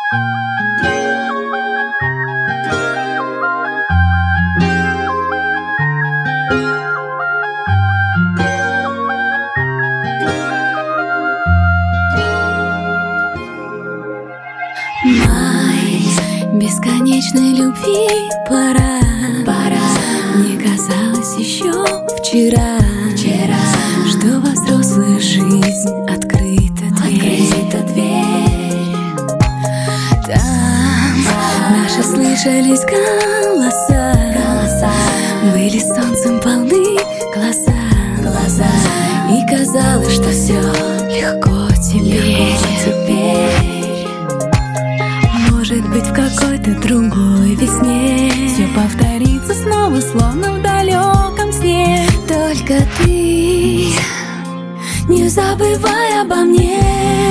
Бесконечной любви пора. Мне казалось еще вчера, что во взрослую жизнь открыта дверь. Там наши слышались голоса, были солнцем полны глаза, и казалось, что все легко теперь. Может быть, в какой-то другой весне все повторится снова, словно в далеком сне. Только ты не забывай обо мне,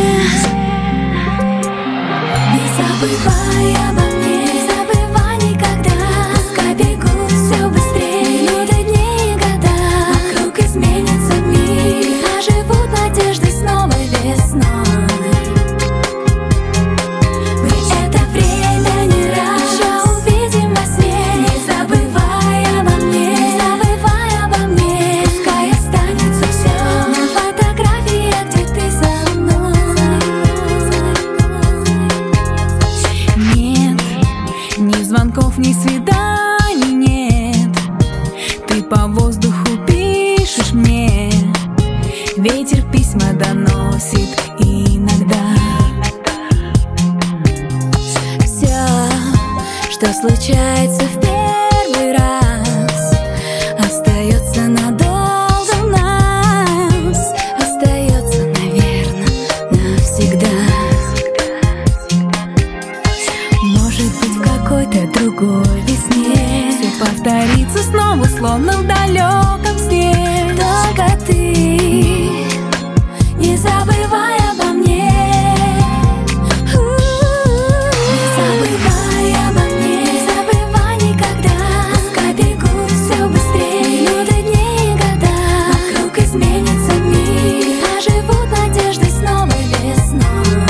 не забывай обо мне, не забывай никогда. Пускай бегут все быстрее минуты, дни и года, вокруг изменится мир, оживут надежды с новой весной. Звонков, ни свиданий нет. Ты по воздуху пишешь мне, ветер письма доносит иногда. Все, что случается в первый раз, остается надолго в нас, остается, наверное, навсегда. Может быть, в какой-то другой весне все повторится снова, словно в далеком сне. Только ты не забывай обо мне, не забывай обо мне, не забывай никогда. Пускай бегут все быстрее минуты, дни и года, вокруг изменится мир, оживут надежды с новой весной.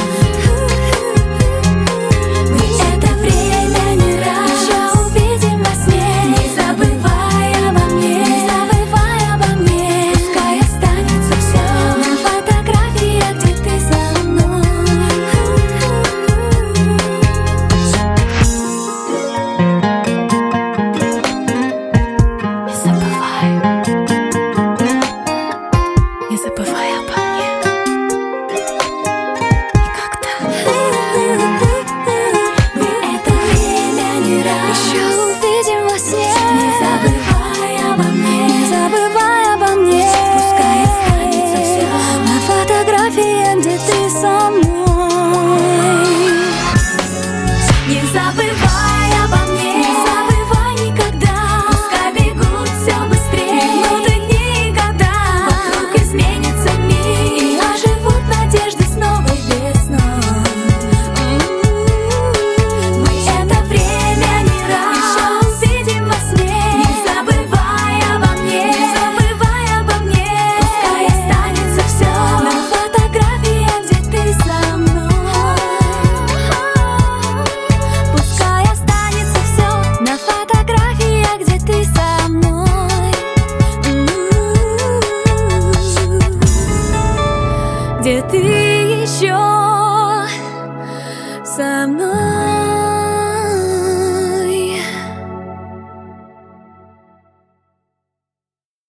Где ты еще со мной?